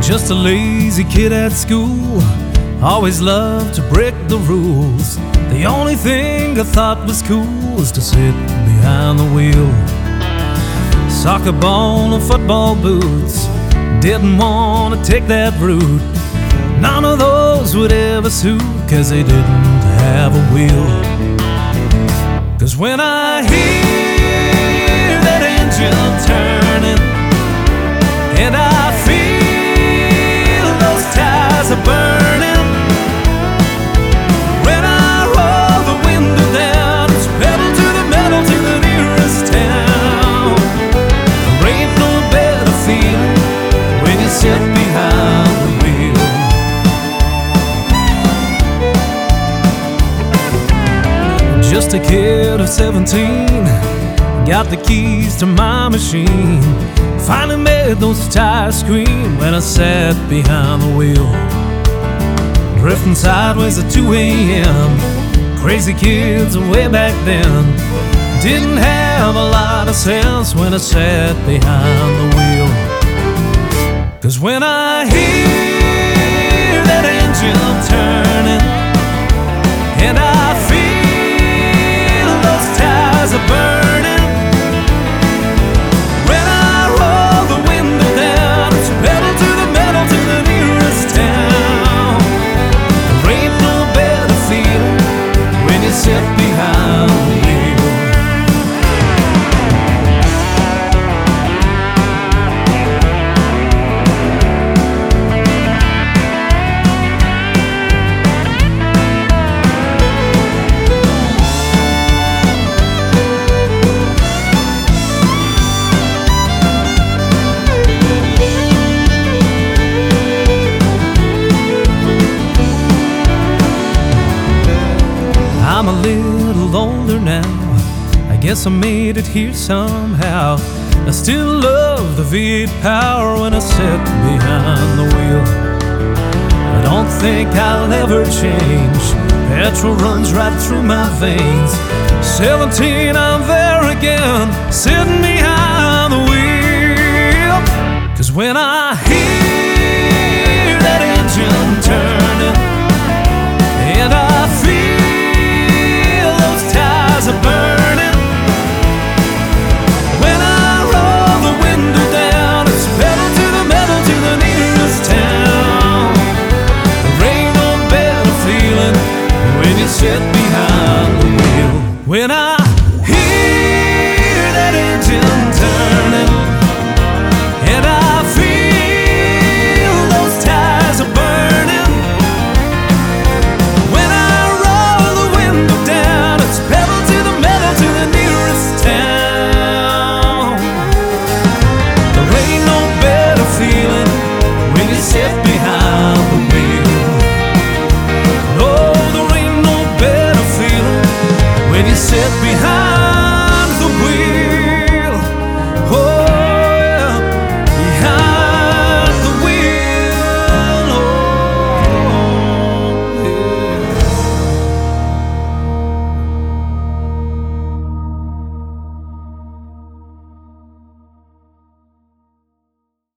Just a lazy kid at school, always loved to break the rules. The only thing I thought was cool was to sit behind the wheel. Soccer ball and football boots, didn't want to take that route. None of those would ever suit, 'cause they didn't have a wheel. 'Cause when I hear that engine turning, and I feel those tires are burning, when I roll the window down, it's pedal to the metal to the nearest town. There ain't no better feeling when you sit behind the wheel. Just a kid of 17, got the keys to my machine. Finally made those tires scream when I sat behind the wheel. Drifting sideways at 2 a.m. Crazy kids way back then didn't have a lot of sense when I sat behind the wheel. 'Cause when I hear that engine turning, and I feel those tires are burning, when I roll the window down, it's pedal to the metal to the nearest town. There ain't no better feeling when you sit behind the wheel. I'm a little older now, I guess I made it here somehow. I still love the V8 power when I sit behind the wheel. I don't think I'll ever change, petrol runs right through my veins. 17, I'm there again, sitting behind the wheel. 'Cause when I hear that engine turning, and I feel are burning, when I roll the window down, it's pedal to the metal to the nearest town. There ain't no better feeling when you sit behind the wheel. When I